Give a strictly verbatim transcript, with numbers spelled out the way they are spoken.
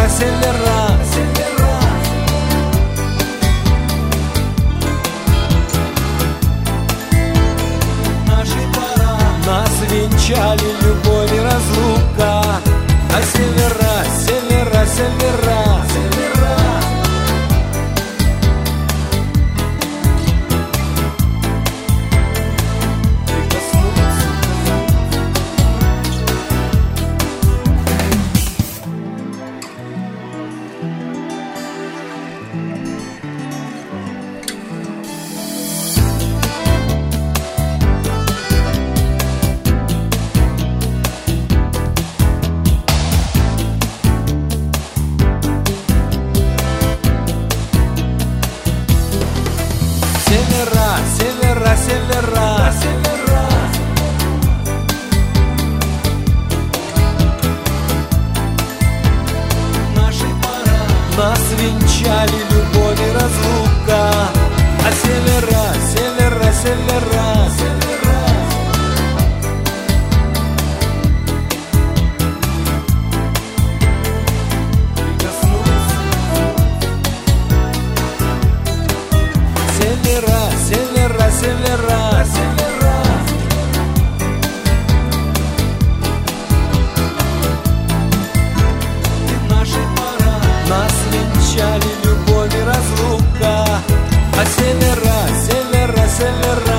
севера, севера, севера. Наши пора нас венчали любовь и разлука. А севера, севера, севера, севера. Севера, севера, севера, севера. Наши пора нас венчали любовь и разлука. А севера, севера, севера, севера. Севера, севера, севера, севера. И наши пора нас венчали любовь и разлука. А севера, севера, севера.